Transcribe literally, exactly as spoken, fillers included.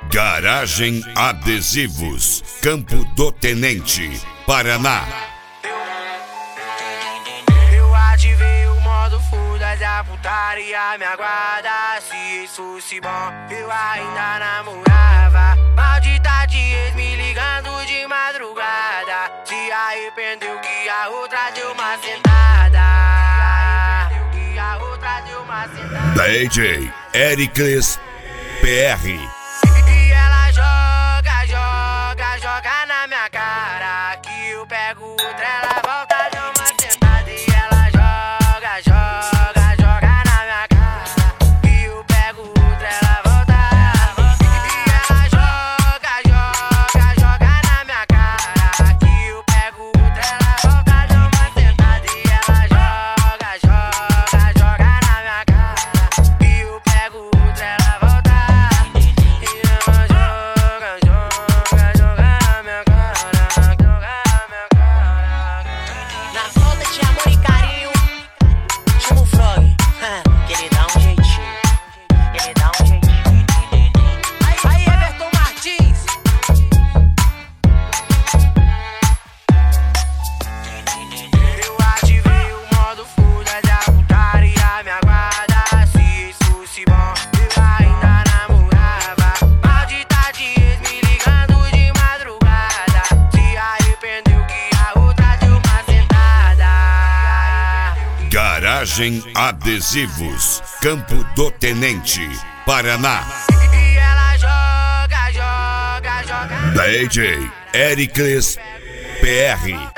Garagem Adesivos, Campo do Tenente, Paraná. Eu ativei o modo foda-se, a putaria me aguarda. Se isso fosse bom, eu ainda namorava. Maldita de ex me ligando de madrugada. Se arrependeu que a outra deu uma sentada. Se arrependeu que a outra deu uma sentada. D J Ericles P R. E ela joga, joga, joga na minha cara. Que eu pego outra, ela volta de uma sentada. E ela joga, joga, joga na minha cara. Que eu pego outra, ela volta. E ela joga, joga, joga na minha cara. Que eu pego outra, ela volta de uma sentada. E ela joga, joga, joga na minha cara. Que eu pego outra, ela volta. Garagem Adesivos, Campo do Tenente, Paraná. E ela joga, joga, joga. D J Ericles P R.